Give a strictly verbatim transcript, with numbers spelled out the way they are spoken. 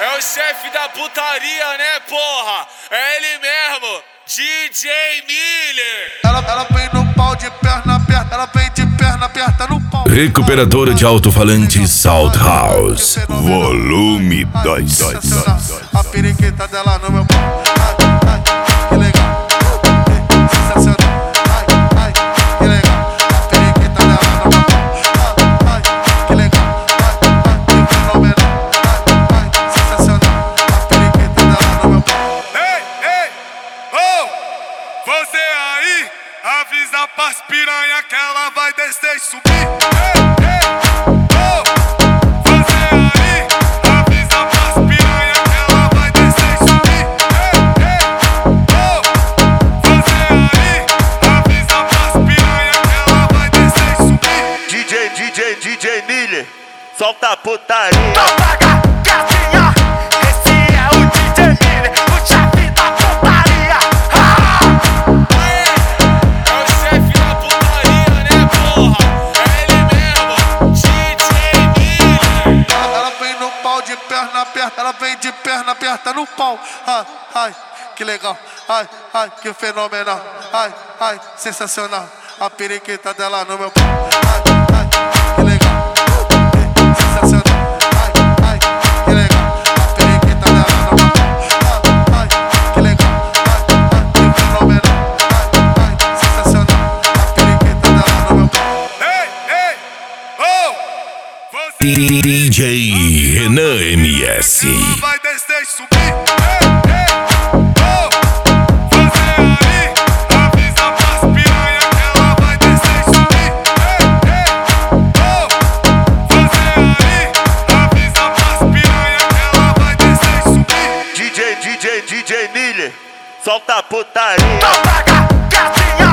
É o chefe da putaria, né, porra? É ele mesmo, D J Miller. Ela, ela vem no pau de perna aberta, ela vem de perna aberta no pau. Recuperadora de alto-falante Sound House. Volume dois. A periquita dela no meu pau. Ai, ai, que legal. Sensacional. Ai, ai, que legal. A periquita dela no meu pau. Ai, ai, que legal. Ai, ai, que fenomenal. Ai, ai, sensacional. A periquita dela no meu pau. Ei, ei, oh, você aí, avisa pras piranha que ela vai descer e subir. Ei, ei, oh, você aí, avisa pras piranha que ela vai descer e subir. Ei, ei, oh, você aí, avisa pras piranha que ela vai descer e subir. D J, D J, D J Miller, solta a putaria. Ela vem de perna aberta no pau. Ai, ai, que legal. Ai, ai, que fenomenal. Ai, ai, sensacional. A periquita dela no meu pau. Ai, ai, que legal. Sensacional. Ai, ai, que legal. A periquita dela no meu pau. Ai, ai, que legal. Ai, ai, que fenomenal. Ai, ai, sensacional. A periquita dela no meu pau. Ei, ei, oh, você D J Renan M S. ela vai descer e subir. Ei, ei, oh, você aí, avisa pras piranha que ela vai descer e subir. Ei, ei, oh, você aí, avisa pras piranha que ela vai descer e subir. D J, D J, D J Miller, solta a putaria. Gatinha,